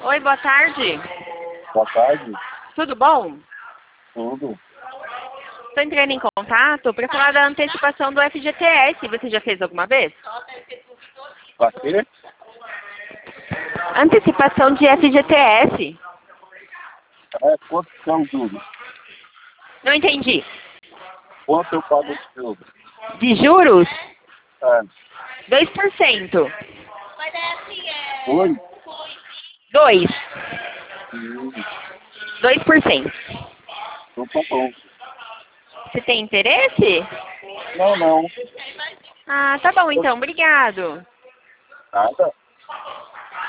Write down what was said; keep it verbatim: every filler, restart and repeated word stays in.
Oi, boa tarde. Boa tarde. Tudo bom? Tudo. Estou entrando em contato para falar da antecipação do F G T S. Você já fez alguma vez? Pra quê? Antecipação de F G T S. É, quanto são os juros? Não entendi. Quanto eu pago de juros? De juros? É. dois por cento. Oi? dois. Hum, dois por cento. então tá bom. Você tem interesse? Não, não. Ah, tá bom então. Obrigado. Nada.